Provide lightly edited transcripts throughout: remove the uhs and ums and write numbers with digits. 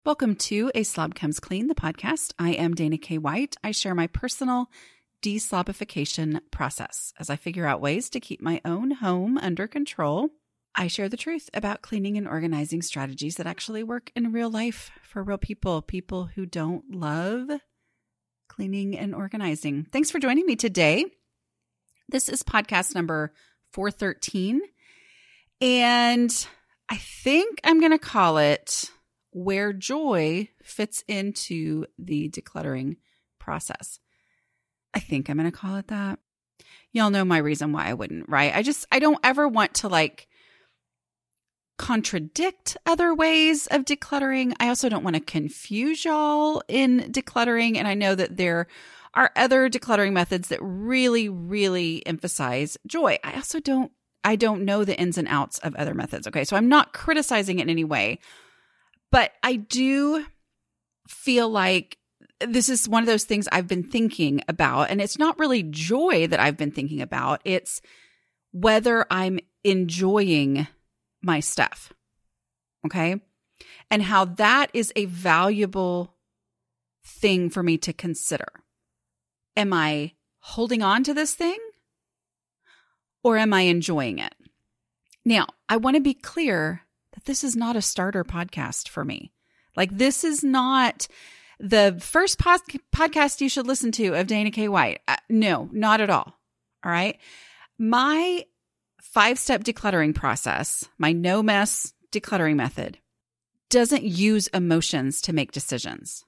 Welcome to A Slob Comes Clean, the podcast. I am Dana K. White. I share my personal deslobification process as I figure out ways to keep my own home under control. I share the truth about cleaning and organizing strategies that actually work in real life for real people, people who don't love cleaning and organizing. Thanks for joining me today. This is podcast number 413, and I think I'm going to call it Where Joy Fits into the Decluttering Process. I think I'm going to call it that. Y'all know my reason why I wouldn't, right? I don't ever want to contradict other ways of decluttering. I also don't want to confuse y'all in decluttering. And I know that there are other decluttering methods that really, really emphasize joy. I don't know the ins and outs of other methods. Okay. So I'm not criticizing it in any way. But I do feel like this is one of those things I've been thinking about, and it's not really joy that I've been thinking about. It's whether I'm enjoying my stuff, okay? And how that is a valuable thing for me to consider. Am I holding on to this thing, or am I enjoying it? Now, I want to be clear that this is not a starter podcast for me. This is not the first podcast you should listen to of Dana K. White. No, not at all. All right. My 5-step decluttering process, my no mess decluttering method, doesn't use emotions to make decisions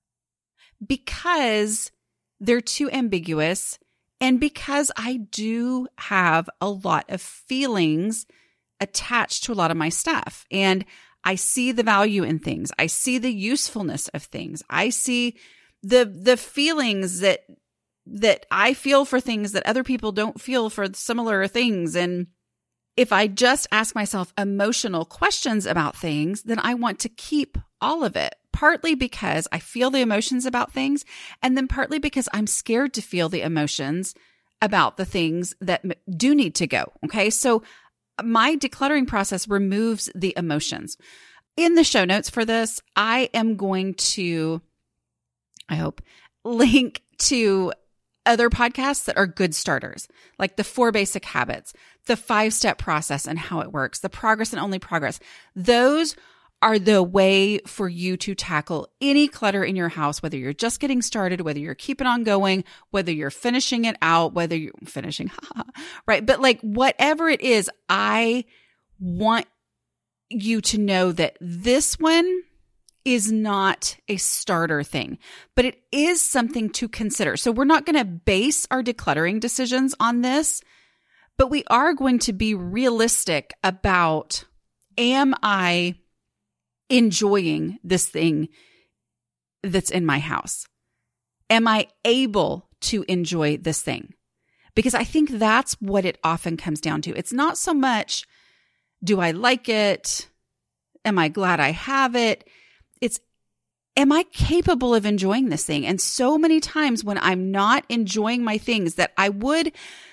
because they're too ambiguous and because I do have a lot of feelings attached to a lot of my stuff. And I see the value in things. I see the usefulness of things. I see the feelings that I feel for things that other people don't feel for similar things. And if I just ask myself emotional questions about things, then I want to keep all of it, partly because I feel the emotions about things, and then partly because I'm scared to feel the emotions about the things that do need to go. Okay. So my decluttering process removes the emotions. In the show notes for this, I am going to, I hope, link to other podcasts that are good starters, like the 4 Basic Habits, the 5-step process and how it works, the Progress and Only Progress. Those are the way for you to tackle any clutter in your house, whether you're just getting started, whether you're keeping on going, whether you're finishing it out, whether you're finishing, right? But whatever it is, I want you to know that this one is not a starter thing, but it is something to consider. So we're not going to base our decluttering decisions on this, but we are going to be realistic about, am I enjoying this thing that's in my house? Am I able to enjoy this thing? Because I think that's what it often comes down to. It's not so much, do I like it? Am I glad I have it? It's, am I capable of enjoying this thing? And so many times when I'm not enjoying my things that I would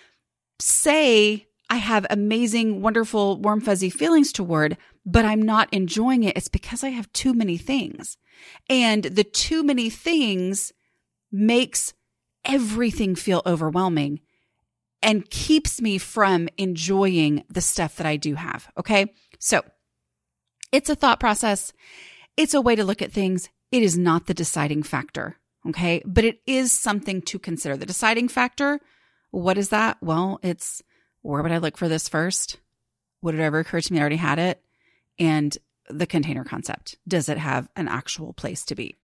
say I have amazing, wonderful, warm, fuzzy feelings toward, but I'm not enjoying it, it's because I have too many things. And the too many things makes everything feel overwhelming and keeps me from enjoying the stuff that I do have. Okay. So it's a thought process. It's a way to look at things. It is not the deciding factor. Okay. But it is something to consider. The deciding factor, what is that? Well, it's, where would I look for this first? Would it ever occur to me I already had it? And the container concept. Does it have an actual place to be?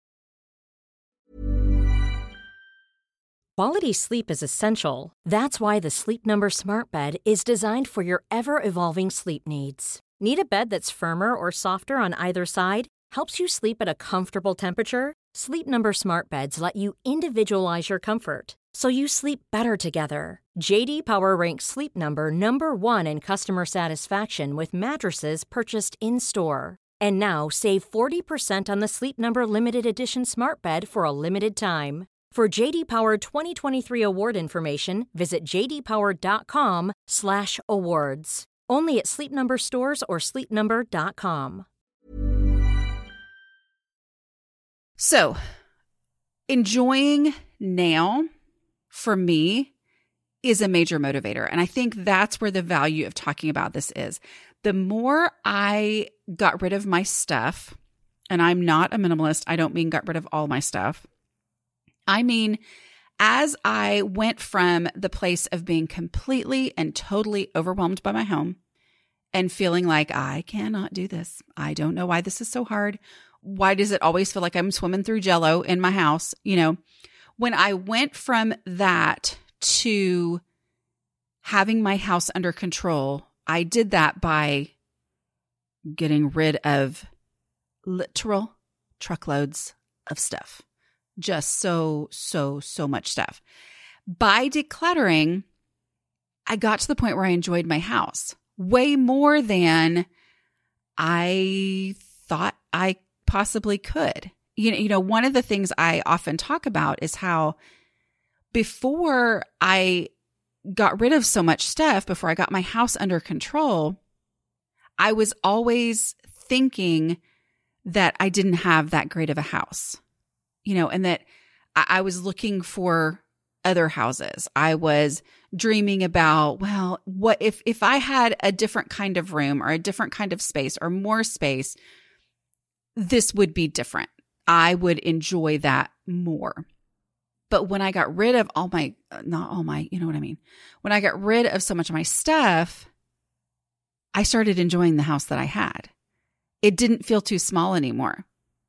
Quality sleep is essential. That's why the Sleep Number Smart Bed is designed for your ever-evolving sleep needs. Need a bed that's firmer or softer on either side? Helps you sleep at a comfortable temperature? Sleep Number Smart Beds let you individualize your comfort, so you sleep better together. J.D. Power ranks Sleep Number number 1 in customer satisfaction with mattresses purchased in-store. And now save 40% on the Sleep Number Limited Edition Smart Bed for a limited time. For J.D. Power 2023 award information, visit jdpower.com/awards. Only at Sleep Number stores or sleepnumber.com. So enjoying now for me is a major motivator. And I think that's where the value of talking about this is. The more I got rid of my stuff, and I'm not a minimalist, I don't mean got rid of all my stuff. I mean, as I went from the place of being completely and totally overwhelmed by my home and feeling like I cannot do this. I don't know why this is so hard. Why does it always feel like I'm swimming through Jell-O in my house? When I went from that to having my house under control, I did that by getting rid of literal truckloads of stuff. Just so much stuff. By decluttering, I got to the point where I enjoyed my house way more than I thought I possibly could. One of the things I often talk about is how before I got rid of so much stuff, before I got my house under control, I was always thinking that I didn't have that great of a house, and that I was looking for other houses. I was dreaming about, well, what if I had a different kind of room or a different kind of space or more space, this would be different. I would enjoy that more. But when I got rid of not all my, you know what I mean? When I got rid of so much of my stuff, I started enjoying the house that I had. It didn't feel too small anymore.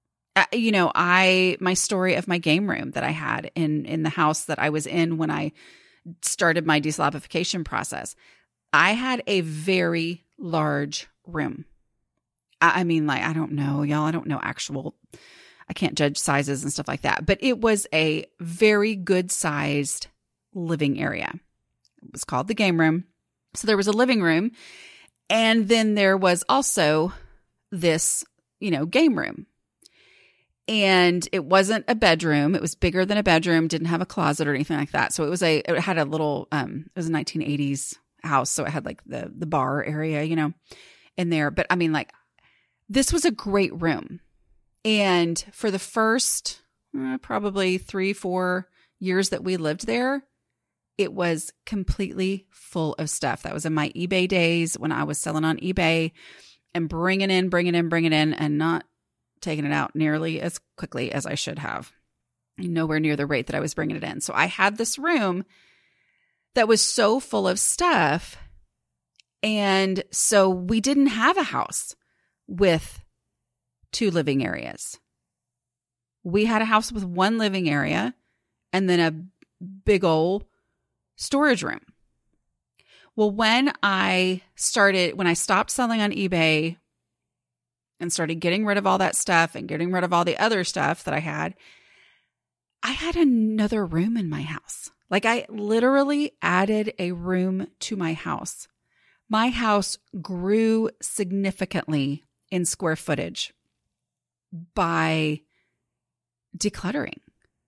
My story of my game room that I had in the house that I was in when I started my deslavification process, I had a very large room. I don't know, y'all. I don't know I can't judge sizes and stuff like that, but it was a very good sized living area. It was called the game room. So there was a living room, and then there was also this, game room. And it wasn't a bedroom. It was bigger than a bedroom, didn't have a closet or anything like that. So it had a little, it was a 1980s house. So it had like the bar area, in there. But this was a great room. And for the first probably 3-4 years that we lived there, it was completely full of stuff. That was in my eBay days when I was selling on eBay and bringing in, and not taking it out nearly as quickly as I should have. Nowhere near the rate that I was bringing it in. So I had this room that was so full of stuff. And so we didn't have a house with 2 living areas. We had a house with 1 living area and then a big old storage room. Well, when I stopped selling on eBay and started getting rid of all that stuff and getting rid of all the other stuff that I had another room in my house. Like I literally added a room to my house. My house grew significantly in square footage by decluttering.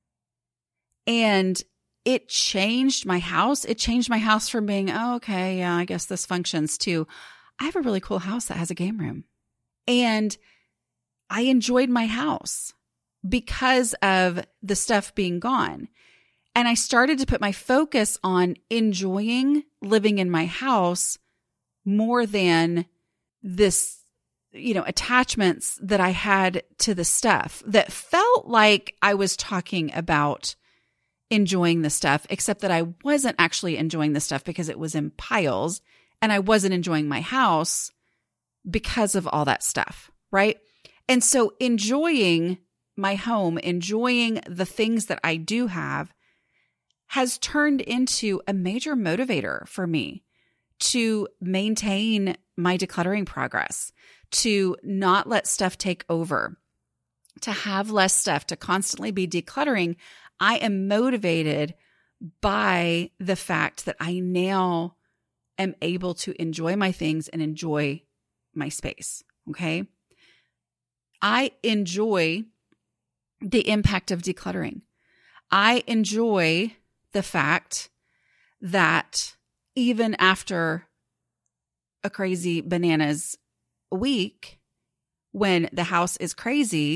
And it changed my house. It changed my house from being, I guess this functions, to I have a really cool house that has a game room. And I enjoyed my house because of the stuff being gone. And I started to put my focus on enjoying living in my house more than this, attachments that I had to the stuff that felt like I was talking about enjoying the stuff, except that I wasn't actually enjoying the stuff because it was in piles, and I wasn't enjoying my house because of all that stuff, right? And so enjoying my home, enjoying the things that I do have, has turned into a major motivator for me to maintain my decluttering progress, to not let stuff take over, to have less stuff, to constantly be decluttering. I am motivated by the fact that I now am able to enjoy my things and enjoy my space. Okay. I enjoy the impact of decluttering. I enjoy the fact that even after a crazy bananas week, when the house is crazy,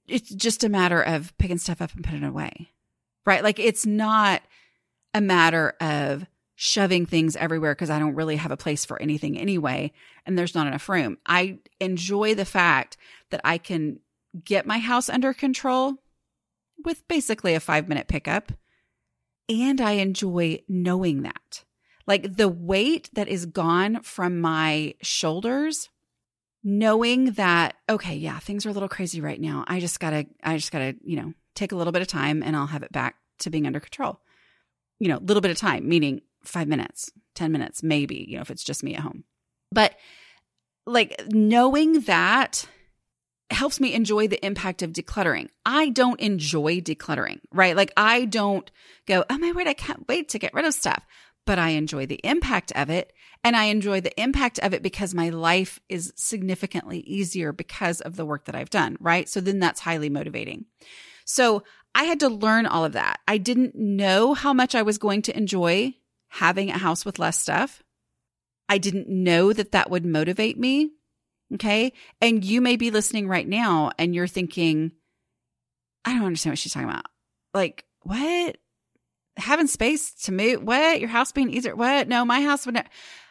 it's just a matter of picking stuff up and putting it away, right? Like it's not a matter of shoving things everywhere because I don't really have a place for anything anyway, and there's not enough room. I enjoy the fact that I can get my house under control with basically a 5-minute pickup. And I enjoy knowing that. Like the weight that is gone from my shoulders, knowing that, okay, yeah, things are a little crazy right now. I just gotta, take a little bit of time and I'll have it back to being under control. A little bit of time, meaning 5 minutes, 10 minutes, maybe, if it's just me at home. But like knowing that helps me enjoy the impact of decluttering. I don't enjoy decluttering, right? Like I don't go, oh my word, I can't wait to get rid of stuff. But I enjoy the impact of it. And I enjoy the impact of it because my life is significantly easier because of the work that I've done, right? So then that's highly motivating. So I had to learn all of that. I didn't know how much I was going to enjoy having a house with less stuff. I didn't know that that would motivate me. Okay. And you may be listening right now and you're thinking, I don't understand what she's talking about. Like, what? Having space to move? What? Your house being easier? What? No, my house would not.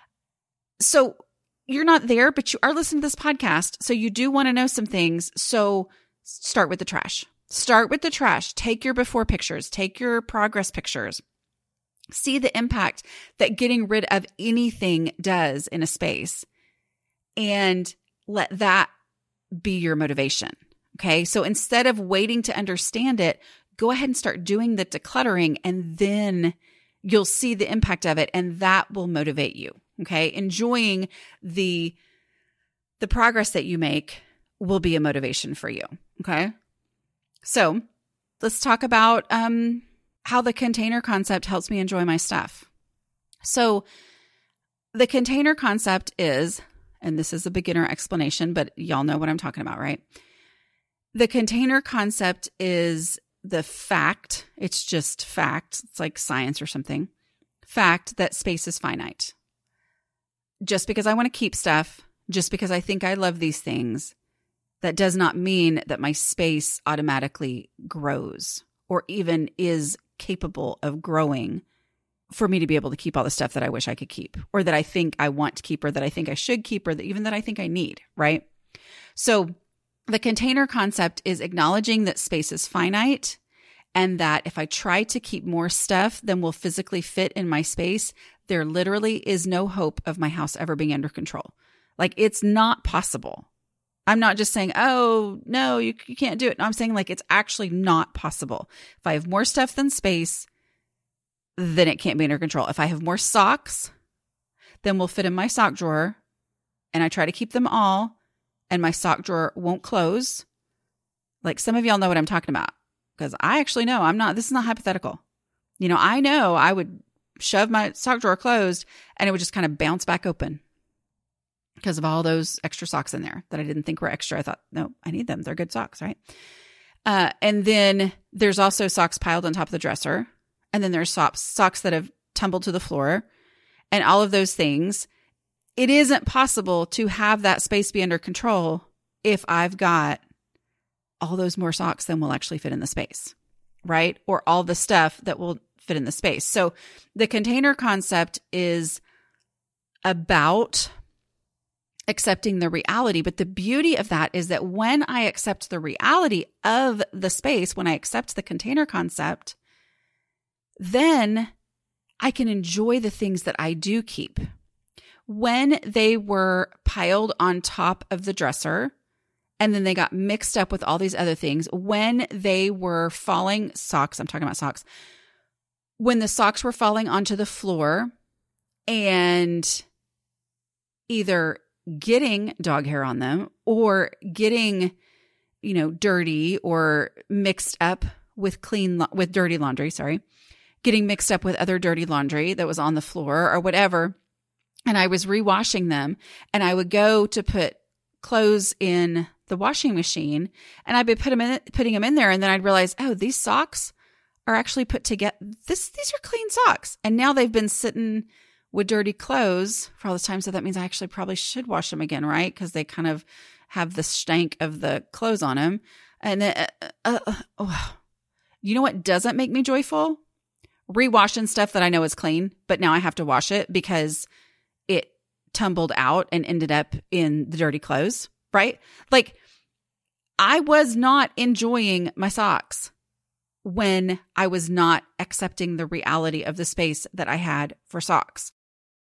So you're not there, but you are listening to this podcast. So you do want to know some things. So start with the trash. Start with the trash. Take your before pictures. Take your progress pictures. See the impact that getting rid of anything does in a space. And let that be your motivation. Okay. So instead of waiting to understand it, go ahead and start doing the decluttering and then you'll see the impact of it and that will motivate you. Okay. Enjoying the progress that you make will be a motivation for you. Okay. So let's talk about how the container concept helps me enjoy my stuff. So the container concept is, and this is a beginner explanation, but y'all know what I'm talking about, right? The container concept is the fact, it's just fact, it's like science or something, fact that space is finite. Just because I want to keep stuff, just because I think I love these things, that does not mean that my space automatically grows or even is capable of growing for me to be able to keep all the stuff that I wish I could keep or that I think I want to keep or that I think I should keep or that even that I think I need, right? So the container concept is acknowledging that space is finite and that if I try to keep more stuff than will physically fit in my space, there literally is no hope of my house ever being under control. Like it's not possible. I'm not just saying, oh, no, you can't do it. No, I'm saying like it's actually not possible. If I have more stuff than space, then it can't be under control. If I have more socks, then we'll fit in my sock drawer and I try to keep them all and my sock drawer won't close. Like some of y'all know what I'm talking about because I actually know this is not hypothetical. I know I would shove my sock drawer closed and it would just kind of bounce back open because of all those extra socks in there that I didn't think were extra. I thought, no, I need them. They're good socks, right? And then there's also socks piled on top of the dresser. And then there's socks that have tumbled to the floor and all of those things. It isn't possible to have that space be under control if I've got all those more socks than will actually fit in the space, right? Or all the stuff that will fit in the space. So the container concept is about accepting the reality. But the beauty of that is that when I accept the reality of the space, when I accept the container concept, then I can enjoy the things that I do keep. When they were piled on top of the dresser and then they got mixed up with all these other things, when they were falling, socks, I'm talking about socks, when the socks were falling onto the floor and either getting dog hair on them or getting, dirty or mixed up with dirty laundry, getting mixed up with other dirty laundry that was on the floor or whatever. And I was rewashing them and I would go to put clothes in the washing machine and I'd be putting them in there. And then I'd realize, oh, these socks are actually put together. These are clean socks. And now they've been sitting with dirty clothes for all this time. So that means I actually probably should wash them again, right? Because they kind of have the stank of the clothes on them. And then, you know what doesn't make me joyful? Rewashing stuff that I know is clean, but now I have to wash it because it tumbled out and ended up in the dirty clothes, right? Like, I was not enjoying my socks when I was not accepting the reality of the space that I had for socks.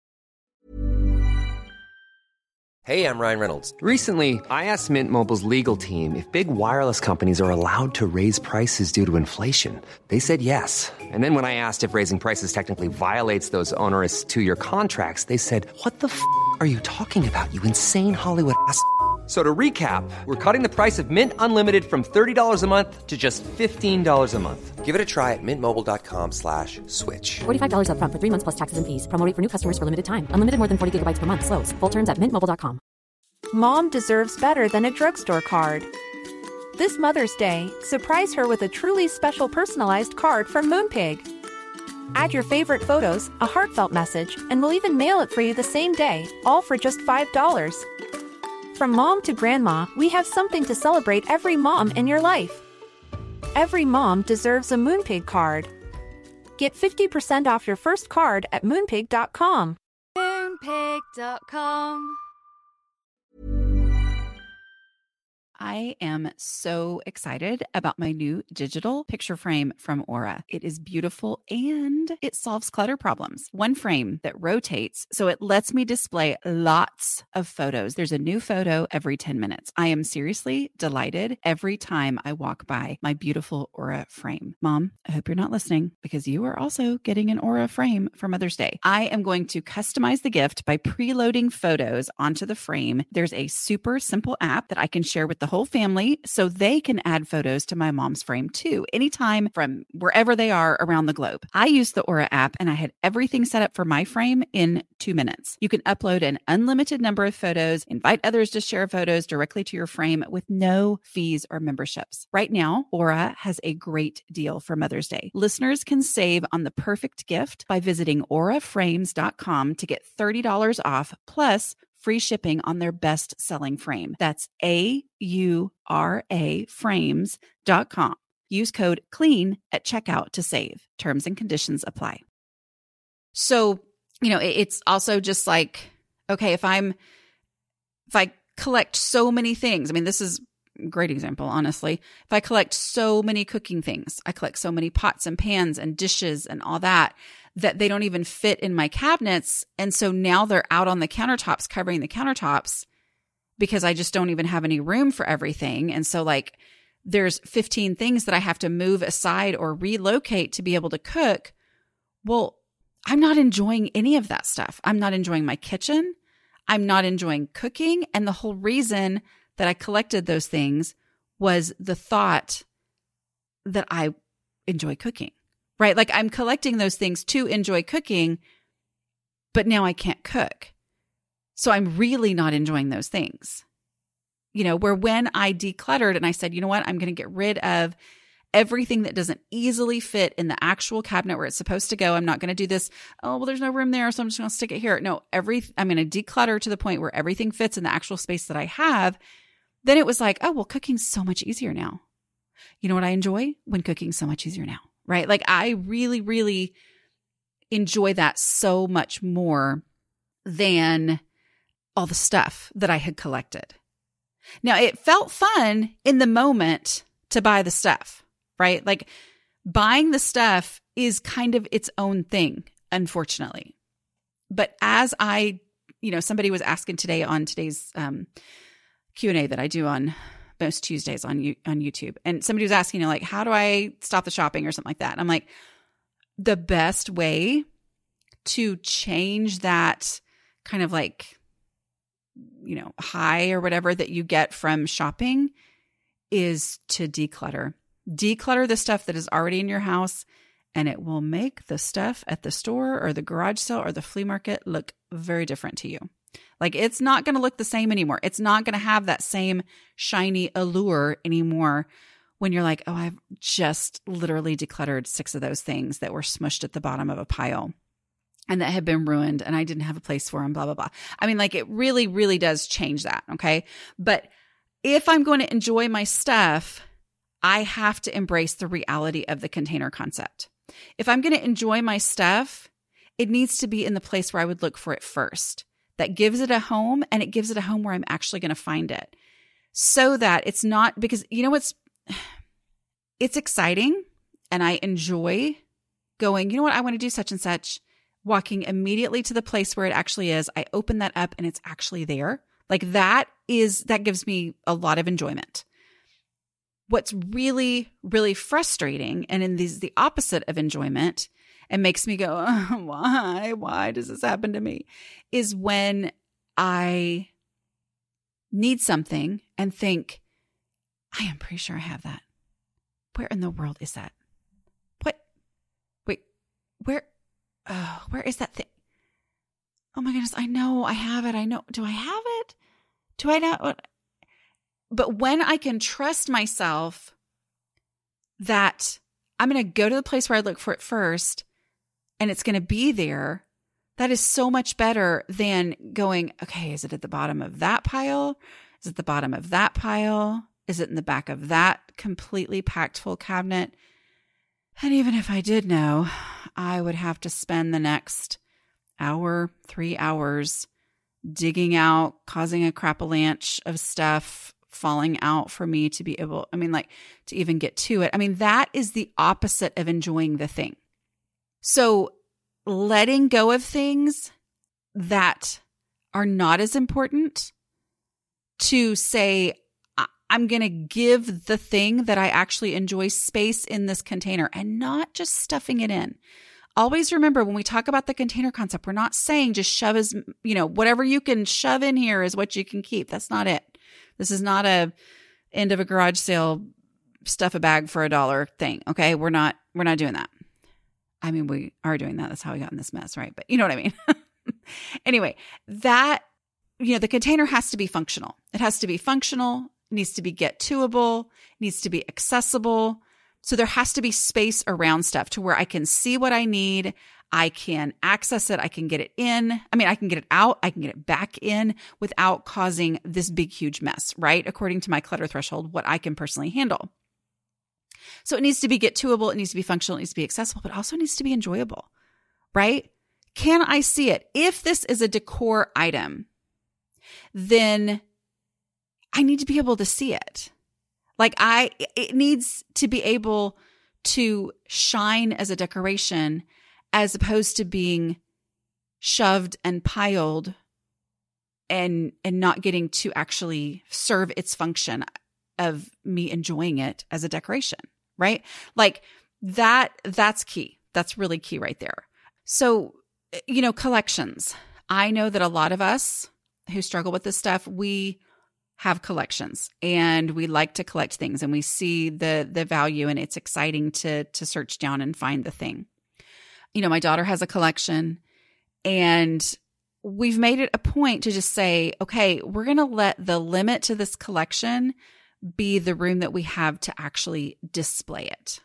Hey, I'm Ryan Reynolds. Recently, I asked Mint Mobile's legal team if big wireless companies are allowed to raise prices due to inflation. They said yes. And then when I asked if raising prices technically violates those onerous 2-year contracts, they said, "What the f*** are you talking about, you insane Hollywood ass?" So to recap, we're cutting the price of Mint Unlimited from $30 a month to just $15 a month. Give it a try at mintmobile.com/switch. $45 up front for 3 months plus taxes and fees. Promo rate for new customers for limited time. Unlimited more than 40 gigabytes per month. Slows full terms at mintmobile.com. Mom deserves better than a drugstore card. This Mother's Day, surprise her with a truly special personalized card from Moonpig. Add your favorite photos, a heartfelt message, and we'll even mail it for you the same day, all for just $5. From mom to grandma, we have something to celebrate every mom in your life. Every mom deserves a Moonpig card. Get 50% off your first card at moonpig.com. Moonpig.com. I am so excited about my new digital picture frame from Aura. It is beautiful and it solves clutter problems. One frame that rotates so it lets me display lots of photos. There's a new photo every 10 minutes. I am seriously delighted every time I walk by my beautiful Aura frame. Mom, I hope you're not listening because you are also getting an Aura frame for Mother's Day. I am going to customize the gift by preloading photos onto the frame. There's a super simple app that I can share with the whole family so they can add photos to my mom's frame too, anytime from wherever they are around the globe. I used the Aura app and I had everything set up for my frame in 2 minutes. You can upload an unlimited number of photos, invite others to share photos directly to your frame with no fees or memberships. Right now, Aura has a great deal for Mother's Day. Listeners can save on the perfect gift by visiting auraframes.com to get $30 off plus free shipping on their best-selling frame. That's AURA frames.com. Use code CLEAN at checkout to save. Terms and conditions apply. So, it's also just like, okay, if I collect so many things, this is a great example, honestly. If I collect so many cooking things, I collect so many pots and pans and dishes and all that they don't even fit in my cabinets. And so now they're out on the countertops, covering the countertops because I just don't even have any room for everything. And so there's 15 things that I have to move aside or relocate to be able to cook. Well, I'm not enjoying any of that stuff. I'm not enjoying my kitchen. I'm not enjoying cooking. And the whole reason that I collected those things was the thought that I enjoy cooking. Right? Like I'm collecting those things to enjoy cooking, but now I can't cook. So I'm really not enjoying those things. Where when I decluttered and I said, you know what, I'm going to get rid of everything that doesn't easily fit in the actual cabinet where it's supposed to go. I'm not going to do this. Oh, well, there's no room there, so I'm just going to stick it here. No, I'm going to declutter to the point where everything fits in the actual space that I have. Then it was like, oh, well, cooking's so much easier now. You know what I enjoy? When cooking's so much easier now. Right? Like I really, really enjoy that so much more than all the stuff that I had collected. Now, it felt fun in the moment to buy the stuff, right? Like buying the stuff is kind of its own thing, unfortunately. But as somebody was asking today on today's Q&A that I do on most Tuesdays on YouTube. And somebody was asking, how do I stop the shopping or something like that? And I'm like, the best way to change that kind of high or whatever that you get from shopping is to declutter. Declutter the stuff that is already in your house, and it will make the stuff at the store or the garage sale or the flea market look very different to you. Like it's not going to look the same anymore. It's not going to have that same shiny allure anymore when you're like, oh, I've just literally decluttered 6 of those things that were smushed at the bottom of a pile and that had been ruined and I didn't have a place for them, blah, blah, blah. It really, really does change that. Okay. But if I'm going to enjoy my stuff, I have to embrace the reality of the container concept. If I'm going to enjoy my stuff, it needs to be in the place where I would look for it first. That gives it a home, and it gives it a home where I'm actually going to find it. So that it's not, because it's exciting and I enjoy going, you know what, I want to do such and such, walking immediately to the place where it actually is. I open that up and it's actually there. Like that gives me a lot of enjoyment. What's really, really frustrating, and the opposite of enjoyment, and makes me go, oh, why does this happen to me, is when I need something and think, I am pretty sure I have that. Where in the world is that? What? Wait, where is that thing? Oh my goodness, I know I have it. I know. Do I have it? Do I not? But when I can trust myself that I'm going to go to the place where I look for it first and it's going to be there, that is so much better than going, okay, is it at the bottom of that pile? Is it the bottom of that pile? Is it in the back of that completely packed full cabinet? And even if I did know, I would have to spend the next hour, 3 hours digging out, causing a crapalanche of stuff falling out for me to be able, to even get to it. That is the opposite of enjoying the thing. So letting go of things that are not as important to say, I'm going to give the thing that I actually enjoy space in this container and not just stuffing it in. Always remember, when we talk about the container concept, we're not saying just shove as, whatever you can shove in here is what you can keep. That's not it. This is not a end of a garage sale, stuff a bag for $1 thing. Okay. We're not doing that. We are doing that. That's how we got in this mess, right? But you know what I mean? Anyway, that, the container has to be functional. It has to be functional. It needs to be get toable, needs to be accessible. So there has to be space around stuff to where I can see what I need. I can access it. I can get it in. I can get it out. I can get it back in without causing this big, huge mess, right? According to my clutter threshold, what I can personally handle. So it needs to be get toable. It needs to be functional. It needs to be accessible, but also needs to be enjoyable, right? Can I see it? If this is a decor item, then I need to be able to see it. It needs to be able to shine as a decoration as opposed to being shoved and piled and not getting to actually serve its function of me enjoying it as a decoration, right? That's key. That's really key right there. So, collections. I know that a lot of us who struggle with this stuff, we have collections and we like to collect things and we see the value, and it's exciting to search down and find the thing. My daughter has a collection, and we've made it a point to just say, okay, we're going to let the limit to this collection be the room that we have to actually display it.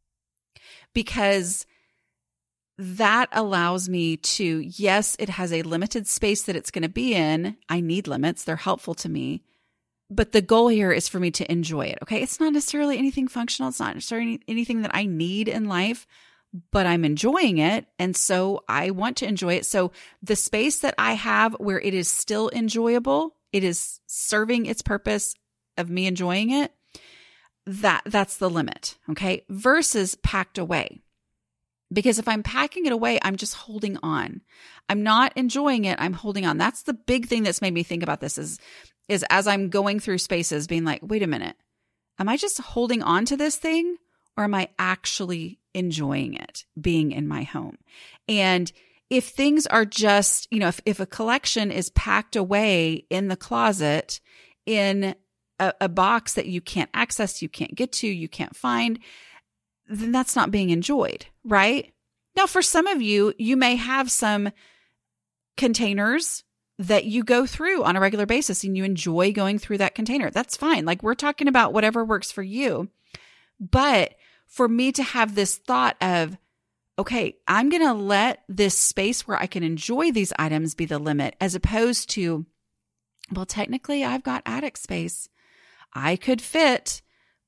Because that allows me to, yes, it has a limited space that it's going to be in. I need limits. They're helpful to me. But the goal here is for me to enjoy it. Okay. It's not necessarily anything functional. It's not necessarily anything that I need in life, but I'm enjoying it. And so I want to enjoy it. So the space that I have where it is still enjoyable, it is serving its purpose of me enjoying it. That's the limit. Okay. Versus packed away. Because if I'm packing it away, I'm just holding on. I'm not enjoying it. I'm holding on. That's the big thing that's made me think about this is as I'm going through spaces being like, wait a minute, am I just holding on to this thing, or am I actually enjoying it being in my home? And if things are just, if a collection is packed away in the closet in a box that you can't access, you can't get to, you can't find, then that's not being enjoyed, right? Now, for some of you, you may have some containers that you go through on a regular basis and you enjoy going through that container. That's fine. We're talking about whatever works for you. But for me to have this thought of, okay, I'm going to let this space where I can enjoy these items be the limit, as opposed to, well, technically I've got attic space. I could fit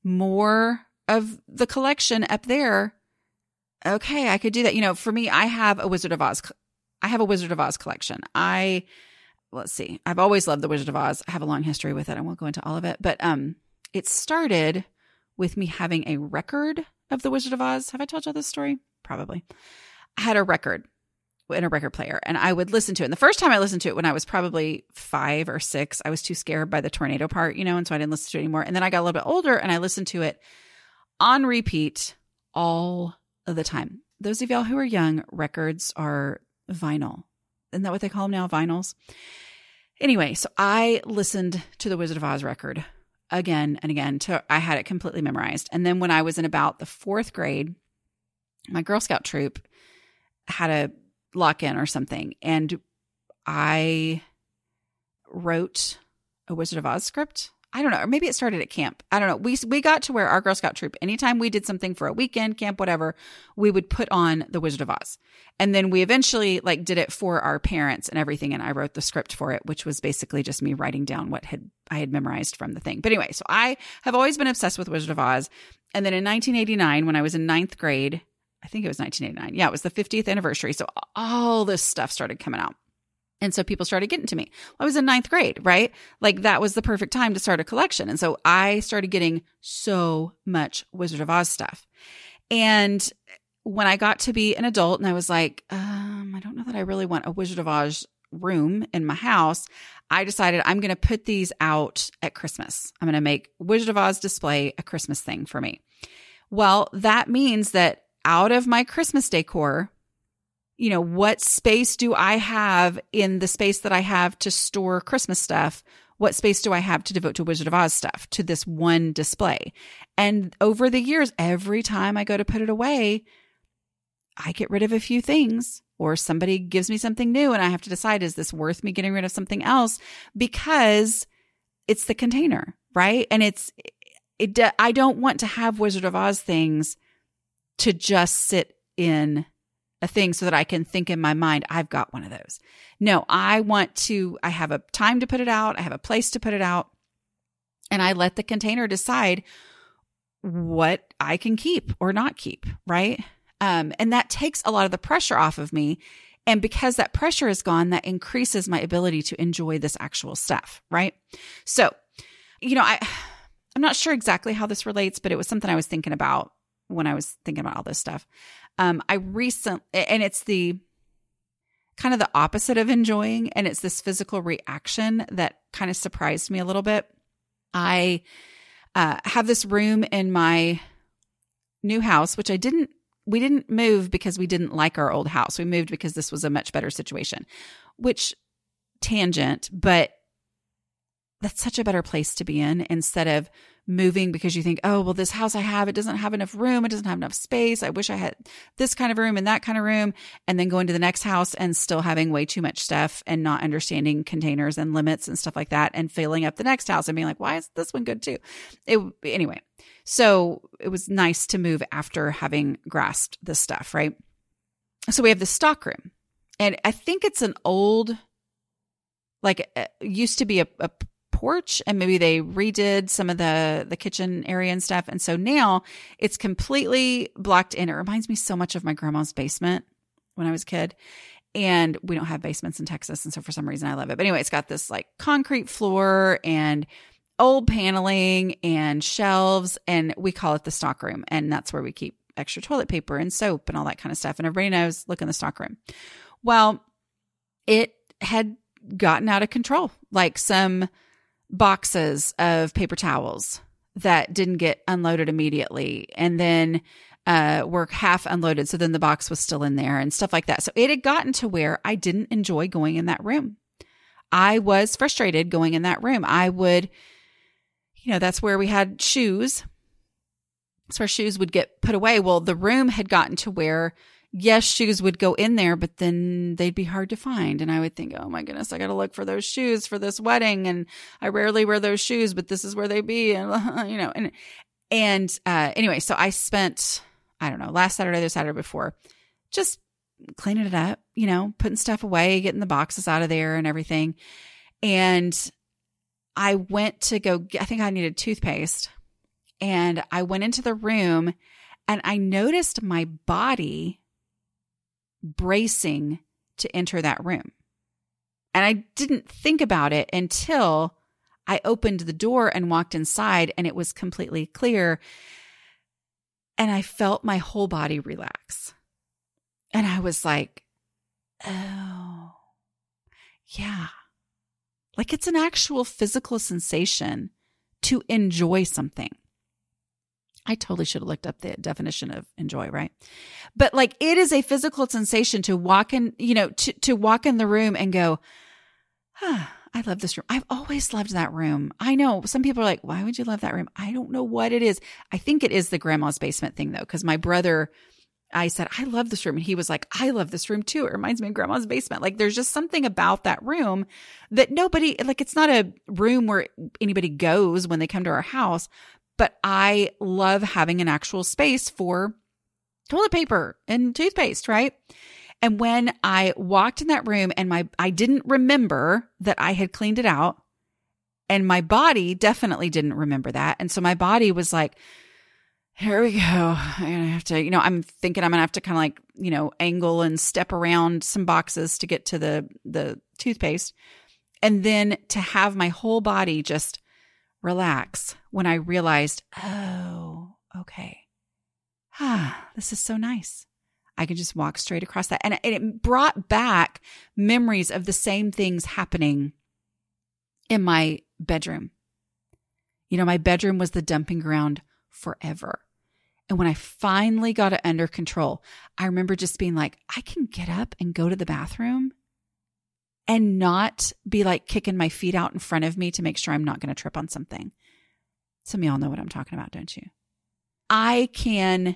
more of the collection up there, okay, I could do that. For me, I have a Wizard of Oz. I have a Wizard of Oz collection. Let's see. I've always loved the Wizard of Oz. I have a long history with it. I won't go into all of it, but it started with me having a record of the Wizard of Oz. Have I told you this story? Probably. I had a record in a record player, and I would listen to it. And the first time I listened to it when I was probably 5 or 6, I was too scared by the tornado part, and so I didn't listen to it anymore. And then I got a little bit older and I listened to it on repeat all of the time. Those of y'all who are young, records are vinyl. Isn't that what they call them now? Vinyls. Anyway, so I listened to the Wizard of Oz record again and again. I had it completely memorized. And then when I was in about the 4th grade, my Girl Scout troop had a lock-in or something, and I wrote a Wizard of Oz script. I don't know, or maybe it started at camp. I don't know. We got to where our Girl Scout troop, anytime we did something for a weekend, camp, whatever, we would put on the Wizard of Oz. And then we eventually did it for our parents and everything. And I wrote the script for it, which was basically just me writing down what I had memorized from the thing. But anyway, so I have always been obsessed with Wizard of Oz. And then in 1989, when I was in 9th grade, I think it was 1989. Yeah, it was the 50th anniversary. So all this stuff started coming out. And so people started getting to me. I was in 9th grade, right? That was the perfect time to start a collection. And so I started getting so much Wizard of Oz stuff. And when I got to be an adult and I was like, I don't know that I really want a Wizard of Oz room in my house, I decided I'm going to put these out at Christmas. I'm going to make Wizard of Oz display a Christmas thing for me. Well, that means that out of my Christmas decor, what space do I have in the space that I have to store Christmas stuff? What space do I have to devote to Wizard of Oz stuff, to this one display? And over the years, every time I go to put it away, I get rid of a few things, or somebody gives me something new and I have to decide, is this worth me getting rid of something else? Because it's the container, right? And I don't want to have Wizard of Oz things to just sit in a thing so that I can think in my mind, I've got one of those. No, I have a time to put it out. I have a place to put it out. And I let the container decide what I can keep or not keep, right? And that takes a lot of the pressure off of me. And because that pressure is gone, that increases my ability to enjoy this actual stuff, right? So, I'm not sure exactly how this relates, but it was something I was thinking about when I was thinking about all this stuff. And it's the kind of the opposite of enjoying, and it's this physical reaction that kind of surprised me a little bit. I have this room in my new house, which we didn't move because we didn't like our old house. We moved because this was a much better situation, which tangent, but that's such a better place to be in, instead of moving because you think, oh, well, this house I have, it doesn't have enough room. It doesn't have enough space. I wish I had this kind of room and that kind of room. And then going to the next house and still having way too much stuff and not understanding containers and limits and stuff like that, and filling up the next house and being like, why is this one good too? Anyway, so it was nice to move after having grasped this stuff, right? So we have the stock room, and I think it's an old, used to be a porch, and maybe they redid some of the kitchen area and stuff. And so now it's completely blocked in. It reminds me so much of my grandma's basement when I was a kid, and we don't have basements in Texas. And so for some reason I love it. But anyway, it's got this concrete floor and old paneling and shelves, and we call it the stock room. And that's where we keep extra toilet paper and soap and all that kind of stuff. And everybody knows, look in the stock room. Well, it had gotten out of control, some boxes of paper towels that didn't get unloaded immediately, and then were half unloaded. So then the box was still in there and stuff like that. So it had gotten to where I didn't enjoy going in that room. I was frustrated going in that room. I would, that's where we had shoes. That's where shoes would get put away. Well, the room had gotten to where, yes, shoes would go in there, but then they'd be hard to find. And I would think, oh my goodness, I got to look for those shoes for this wedding. And I rarely wear those shoes, but this is where they be. And, anyway, so I spent, I don't know, last Saturday, the Saturday before, just cleaning it up, putting stuff away, getting the boxes out of there and everything. And I went to I think I needed toothpaste. and I went into the room and I noticed my body bracing to enter that room. And I didn't think about it until I opened the door and walked inside, and it was completely clear. And I felt my whole body relax. And I was like, oh, yeah. Like it's an actual physical sensation to enjoy something. I totally should have looked up the definition of enjoy, right? But like it is a physical sensation to walk in, to walk in the room and go, I love this room. I've always loved that room. I know some people are like, why would you love that room? I don't know what it is. I think it is the grandma's basement thing though. Because my brother, I said, I love this room. And he was like, I love this room too. It reminds me of grandma's basement. Like there's just something about that room that nobody, like it's not a room where anybody goes when they come to our house, but I love having an actual space for toilet paper and toothpaste, right? And when I walked in that room and I didn't remember that I had cleaned it out, and my body definitely didn't remember that. And so my body was like, here we go. I'm going to have to, I'm thinking I'm going to have to kind of like, angle and step around some boxes to get to the toothpaste. And then to have my whole body just relax when I realized, oh, okay. This is so nice. I can just walk straight across that. And it brought back memories of the same things happening in my bedroom. My bedroom was the dumping ground forever. And when I finally got it under control, I remember just being like, I can get up and go to the bathroom and not be like kicking my feet out in front of me to make sure I'm not going to trip on something. Some of y'all know what I'm talking about, don't you? I can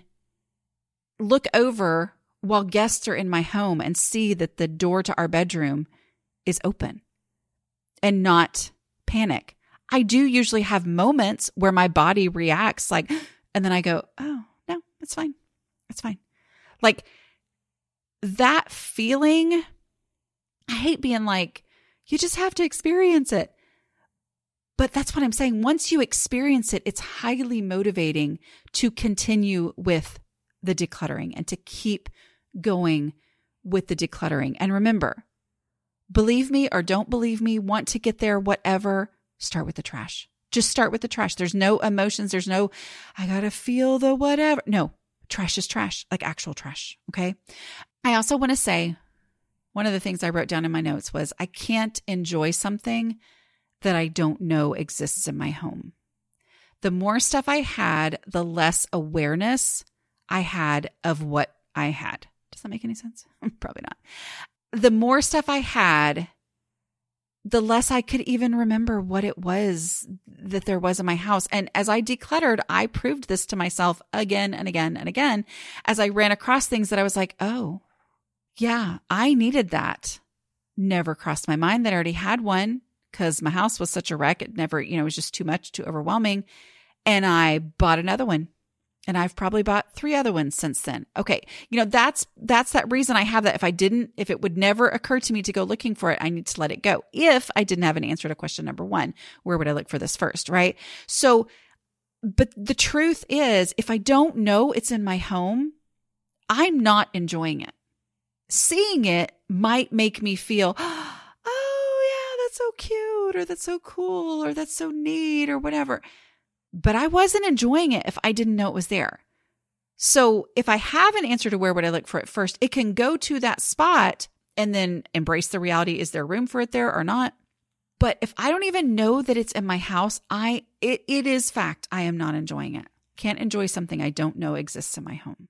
look over while guests are in my home and see that the door to our bedroom is open and not panic. I do usually have moments where my body reacts like, and then I go, oh, no, it's fine. It's fine. Like that feeling, I hate being like, you just have to experience it. But that's what I'm saying. Once you experience it, it's highly motivating to continue with the decluttering and to keep going with the decluttering. And remember, believe me or don't believe me, want to get there, whatever, start with the trash. Just start with the trash. There's no emotions. There's no, I got to feel the whatever. No, trash is trash, like actual trash. Okay. I also want to say one of the things I wrote down in my notes was I can't enjoy something that I don't know exists in my home. The more stuff I had, the less awareness I had of what I had. Does that make any sense? Probably not. The more stuff I had, the less I could even remember what it was that there was in my house. And as I decluttered, I proved this to myself again and again and again as I ran across things that I was like, oh, yeah, I needed that. Never crossed my mind that I already had one because my house was such a wreck. It never, it was just too much, too overwhelming. And I bought another one. And I've probably bought 3 other ones since then. Okay. That's that reason I have that. If it would never occur to me to go looking for it, I need to let it go. If I didn't have an answer to question number 1, where would I look for this first? Right. So, but the truth is, if I don't know it's in my home, I'm not enjoying it. Seeing it might make me feel, oh yeah, that's so cute, or that's so cool, or that's so neat, or whatever. But I wasn't enjoying it if I didn't know it was there. So if I have an answer to where would I look for it first, it can go to that spot and then embrace the reality. Is there room for it there or not? But if I don't even know that it's in my house, it is fact. I am not enjoying it. Can't enjoy something I don't know exists in my home.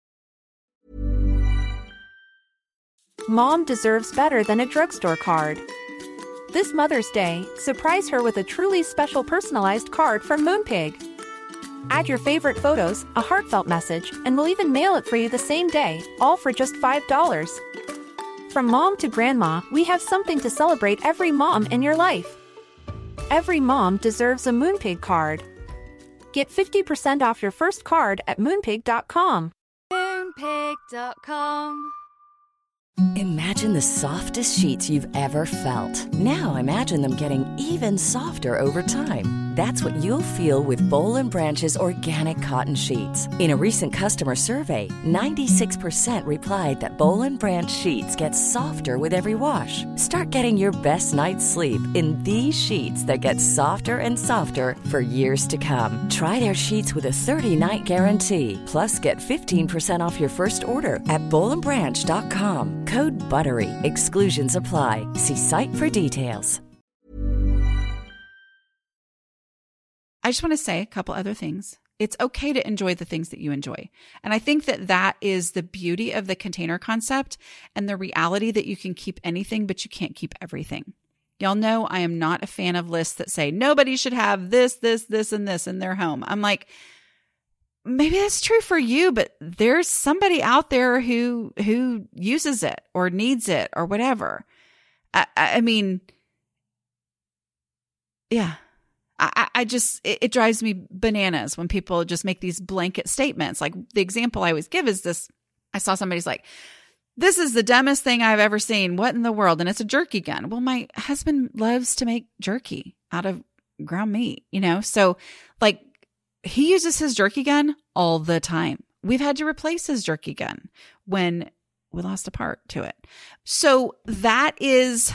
Mom deserves better than a drugstore card. This Mother's Day, surprise her with a truly special personalized card from Moonpig. Add your favorite photos, a heartfelt message, and we'll even mail it for you the same day, all for just $5. From mom to grandma, we have something to celebrate every mom in your life. Every mom deserves a Moonpig card. Get 50% off your first card at Moonpig.com. Moonpig.com. Imagine the softest sheets you've ever felt. Now imagine them getting even softer over time. That's what you'll feel with Boll & Branch's organic cotton sheets. In a recent customer survey, 96% replied that Boll & Branch sheets get softer with every wash. Start getting your best night's sleep in these sheets that get softer and softer for years to come. Try their sheets with a 30-night guarantee. Plus, get 15% off your first order at bollandbranch.com. Code BUTTERY. Exclusions apply. See site for details. I just want to say a couple other things. It's okay to enjoy the things that you enjoy. And I think that that is the beauty of the container concept and the reality that you can keep anything, but you can't keep everything. Y'all know I am not a fan of lists that say nobody should have this, and this in their home. I'm like, maybe that's true for you, but there's somebody out there who uses it or needs it or whatever. I mean, yeah. I just, it drives me bananas when people just make these blanket statements. Like the example I always give is this. I saw somebody's like, this is the dumbest thing I've ever seen. What in the world? And it's a jerky gun. Well, my husband loves to make jerky out of ground meat, So like he uses his jerky gun all the time. We've had to replace his jerky gun when we lost a part to it. So that is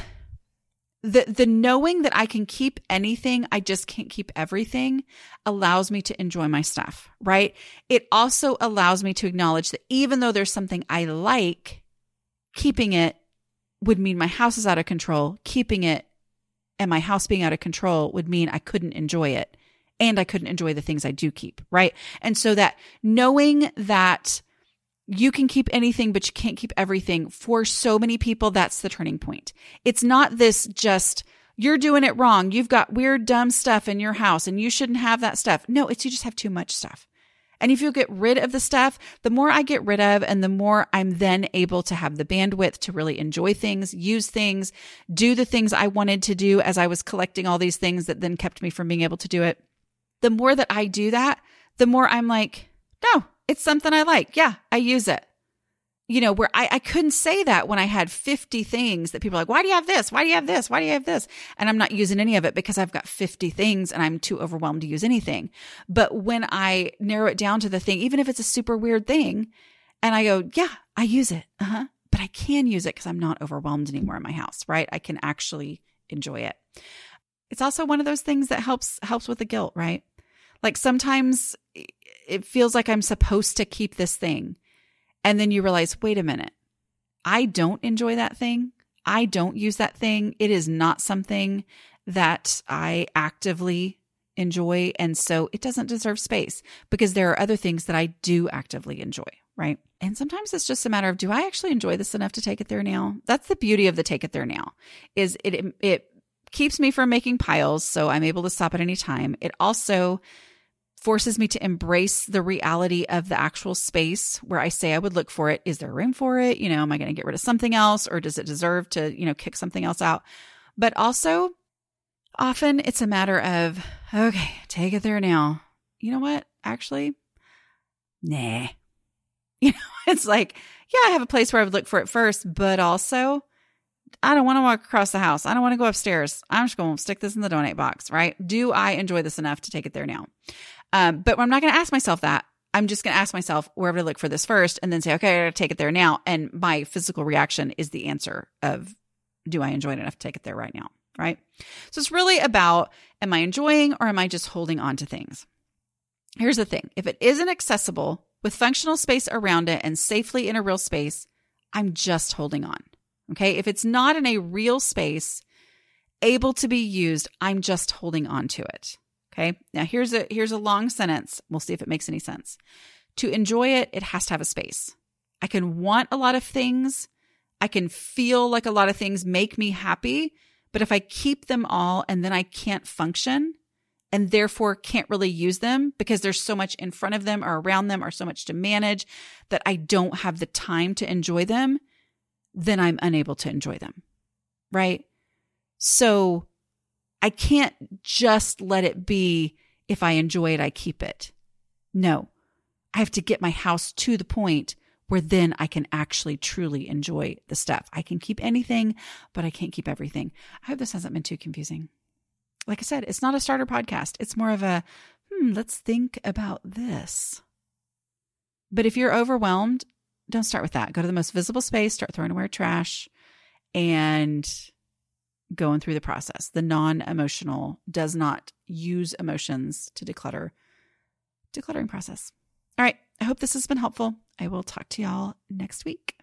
the knowing that I can keep anything, I just can't keep everything, allows me to enjoy my stuff, right? It also allows me to acknowledge that even though there's something I like, keeping it would mean my house is out of control. Keeping it and my house being out of control would mean I couldn't enjoy it and I couldn't enjoy the things I do keep, right? And so that knowing that you can keep anything, but you can't keep everything. For so many people, that's the turning point. It's not this just, you're doing it wrong. You've got weird, dumb stuff in your house and you shouldn't have that stuff. No, it's you just have too much stuff. And if you get rid of the stuff, the more I get rid of and the more I'm then able to have the bandwidth to really enjoy things, use things, do the things I wanted to do as I was collecting all these things that then kept me from being able to do it. The more that I do that, the more I'm like, no, it's something I like. Yeah, I use it. Where I couldn't say that when I had 50 things that people are like, why do you have this? Why do you have this? Why do you have this? And I'm not using any of it because I've got 50 things and I'm too overwhelmed to use anything. But when I narrow it down to the thing, even if it's a super weird thing, and I go, yeah, I use it. But I can use it because I'm not overwhelmed anymore in my house, right? I can actually enjoy it. It's also one of those things that helps with the guilt, right? Like sometimes it feels like I'm supposed to keep this thing. And then you realize, wait a minute, I don't enjoy that thing. I don't use that thing. It is not something that I actively enjoy. And so it doesn't deserve space because there are other things that I do actively enjoy, right? And sometimes it's just a matter of, do I actually enjoy this enough to take it there now? That's the beauty of the take it there now, is it keeps me from making piles. So I'm able to stop at any time. It also forces me to embrace the reality of the actual space where I say I would look for it. Is there room for it? Am I going to get rid of something else or does it deserve to, kick something else out? But also often it's a matter of, okay, take it there now. You know what? Actually, nah. It's like, yeah, I have a place where I would look for it first, but also I don't want to walk across the house. I don't want to go upstairs. I'm just going to stick this in the donate box, right? Do I enjoy this enough to take it there now? But I'm not going to ask myself that. I'm just going to ask myself, where would I look for this first? And then say, okay, I got to take it there now. And my physical reaction is the answer of, do I enjoy it enough to take it there right now? Right? So it's really about, am I enjoying or am I just holding on to things? Here's the thing. If it isn't accessible with functional space around it and safely in a real space, I'm just holding on. Okay. If it's not in a real space able to be used, I'm just holding on to it. Okay. Now here's a long sentence. We'll see if it makes any sense. To enjoy it, it has to have a space. I can want a lot of things. I can feel like a lot of things make me happy, but if I keep them all and then I can't function and therefore can't really use them because there's so much in front of them or around them or so much to manage that I don't have the time to enjoy them, then I'm unable to enjoy them. Right? So I can't just let it be, if I enjoy it, I keep it. No, I have to get my house to the point where then I can actually truly enjoy the stuff. I can keep anything, but I can't keep everything. I hope this hasn't been too confusing. like I said, it's not a starter podcast. It's more of a, let's think about this. But if you're overwhelmed, don't start with that. Go to the most visible space, start throwing away trash, and going through the process. The non-emotional does not use emotions to decluttering process. All right. I hope this has been helpful. I will talk to y'all next week.